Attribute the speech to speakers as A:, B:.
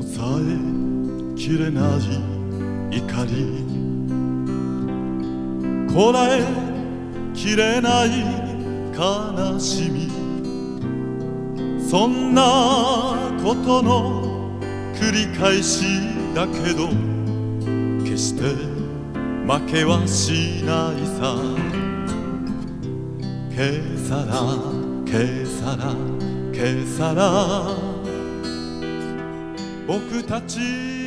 A: 抑えきれない怒り、こらえきれない悲しみ、そんなことの繰り返しだけど、決して負けはしないさ。けさらけさらけさら僕たち